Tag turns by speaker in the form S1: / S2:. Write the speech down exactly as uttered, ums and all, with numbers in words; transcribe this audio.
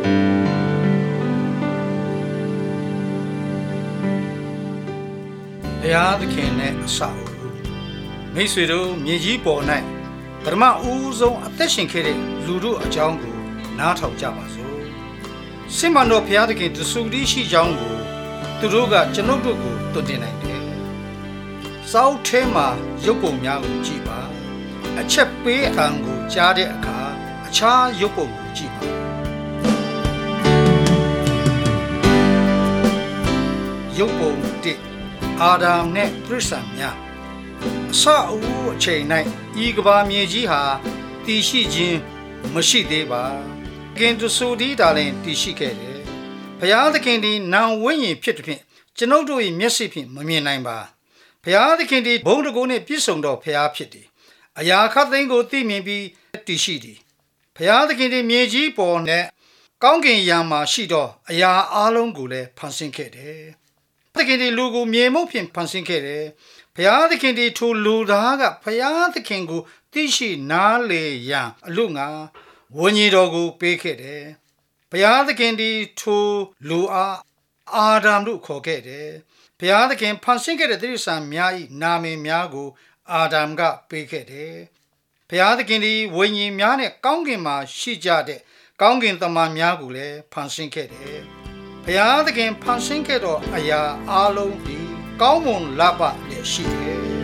S1: တရားသခင်နဲ့အဆောက်မိတ်ဆွေတို့မြေကြီးပေါ်၌ပထမဦးဆုံးအသက်ရှင်ခဲ့တဲ့လူတို့အကြောင်းကိုနားထောင်ကြပါစို့စစ်မှန်သောဘုရားသခင်တဆူတည်းရှိကြောင်းကိုသူတို့ကကျွန်ုပ်တို့ကိုတွင်တင်နိုင်တယ်စောက်ထဲမှာရုပ်ပုံများကိုကြည့်ပါအချက်ပေးအံကိုကြားတဲ့အခါအခြားရုပ်ပုံကိုကြည့်ပါရုပ်ပုံတစ်အာဒမ်နဲ့တရိษံများအစအဦးအချိန်၌ဤကဘာမြေကြီးဟာတည်ရှိခြင်းမရှိသေးပါကင်တဆူဒီဒါလင်တည်ရှိခဲ့တယ်ဘုရားသခင်ဒီနာဝိညာဉ်ဖြစ်တဲ့ဖြင့်ကျွန်ုပ်တို့၏မျက်စိဖြင့်မမြင်နိုင်ပါဘုရားသခင်ဒီဘုံတကုနှင့်ပြည့်စုံသောဘုရားဖြစ်သည်အရာခတ်သိမ်းကိုသိမြင်ပြီးတည်ရှိသည်ဘုရားသခင်ဒီမြေကြီးပေါ်နဲ့ကောင်းကင်ယံမှာရှိသောအရာအလုံးကိုလည်းဖန်ဆင်းခဲ့တယ်သခင်ဒီလူကိုမြေမှုန့်ဖြင့်ဖန်ဆင်းခဲ့တယ်ဘုရားသခင်ဒီထိုလူသားကဘုရားသခင်ကိုသိရှိနားလေရန်အလို့ငါဝိညာဉ်တော်ကိုပေးခဲ့တယ်ဘုရားသခင်ဒီထိုလူအားအာဒမ်တို့ခေါ်ခဲ့တယ်ဘုရားသခင်ဖန်ဆင်းခဲ့တဲ့တိရစ္ဆာန်များ၏နာမည်များကိုအာဒမ်ကပေးခဲ့တယ်ဘုရားသခင်ဒီဝိညာဉ်များနဲ့ကောင်းကင်မှာရှိကြတဲ့ကောင်းကင်တမန်များကိုလည်းဖန်ဆင်းခဲ့တယ်ဘုရားသခင်ဖန်ဆင်းခဲ့သောအရာအလုံးဒီကောင်းမွန်လပလည်းရှိတယ်